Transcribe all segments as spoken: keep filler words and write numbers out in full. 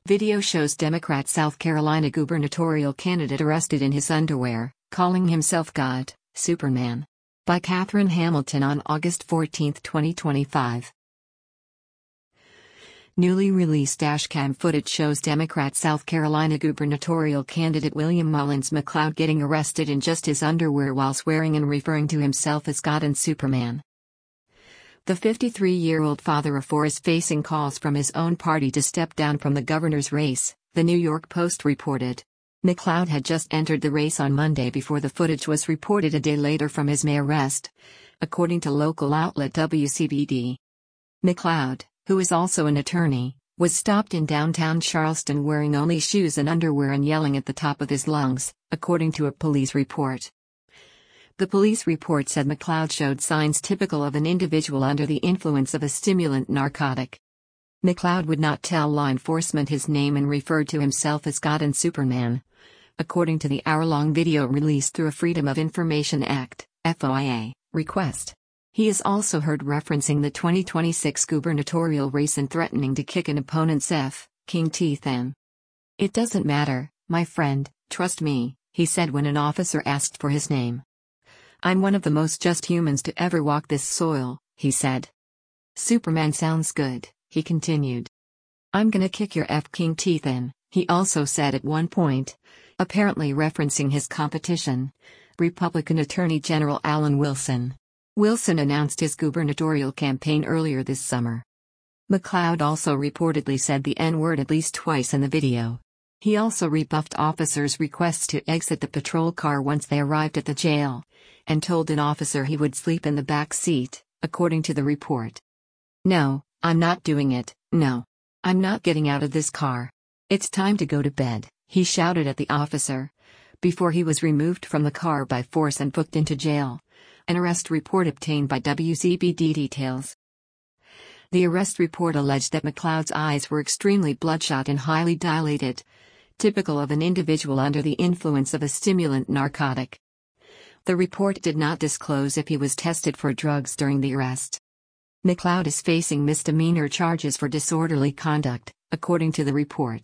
Video shows Democrat South Carolina gubernatorial candidate arrested in his underwear, calling himself God, Superman. By Catherine Hamilton on August fourteenth, twenty twenty-five. Newly released dashcam footage shows Democrat South Carolina gubernatorial candidate William Mullins McLeod getting arrested in just his underwear while swearing and referring to himself as God and Superman. The fifty-three-year-old father of four is facing calls from his own party to step down from the governor's race, the New York Post reported. McLeod had just entered the race on Monday before the footage was reported a day later from his May arrest, according to local outlet W C B D. McLeod, who is also an attorney, was stopped in downtown Charleston wearing only shoes and underwear and yelling at the top of his lungs, according to a police report. The police report said McLeod showed signs typical of an individual under the influence of a stimulant narcotic. McLeod would not tell law enforcement his name and referred to himself as God and Superman, according to the hour-long video released through a Freedom of Information Act (F O I A) request. He is also heard referencing the twenty twenty-six gubernatorial race and threatening to kick an opponent's F, king teeth in. "It doesn't matter, my friend, trust me," he said when an officer asked for his name. "I'm one of the most just humans to ever walk this soil," he said. "Superman sounds good," he continued. "I'm gonna kick your F king teeth in," he also said at one point, apparently referencing his competition, Republican Attorney General Alan Wilson. Wilson announced his gubernatorial campaign earlier this summer. McLeod also reportedly said the N-word at least twice in the video. He also rebuffed officers' requests to exit the patrol car once they arrived at the jail, and told an officer he would sleep in the back seat, according to the report. "No, I'm not doing it, no. I'm not getting out of this car. It's time to go to bed," he shouted at the officer, before he was removed from the car by force and booked into jail. An arrest report obtained by W C B D details. The arrest report alleged that McLeod's eyes were extremely bloodshot and highly dilated, typical of an individual under the influence of a stimulant narcotic. The report did not disclose if he was tested for drugs during the arrest. McLeod is facing misdemeanor charges for disorderly conduct, according to the report.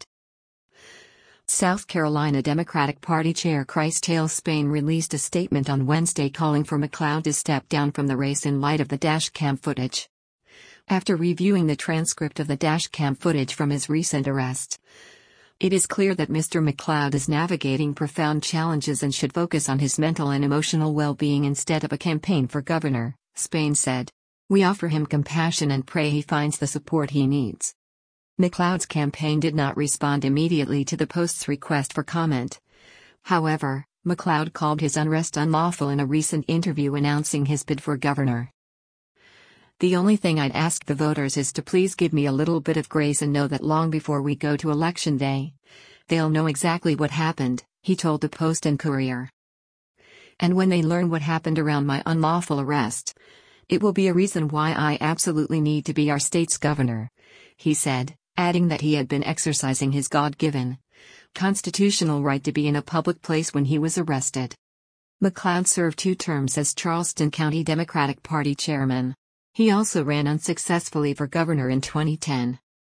South Carolina Democratic Party Chair Chris Tales Spain released a statement on Wednesday calling for McLeod to step down from the race in light of the dashcam footage. After reviewing the transcript of the dashcam footage from his recent arrest, "It is clear that Mister McLeod is navigating profound challenges and should focus on his mental and emotional well-being instead of a campaign for governor," Spain said. "We offer him compassion and pray he finds the support he needs." McLeod's campaign did not respond immediately to the Post's request for comment. However, McLeod called his unrest unlawful in a recent interview announcing his bid for governor. "The only thing I'd ask the voters is to please give me a little bit of grace and know that long before we go to election day, they'll know exactly what happened," he told the Post and Courier. "And when they learn what happened around my unlawful arrest, it will be a reason why I absolutely need to be our state's governor," he said, adding that he had been exercising his God-given, constitutional right to be in a public place when he was arrested. McLeod served two terms as Charleston County Democratic Party chairman. He also ran unsuccessfully for governor in twenty ten.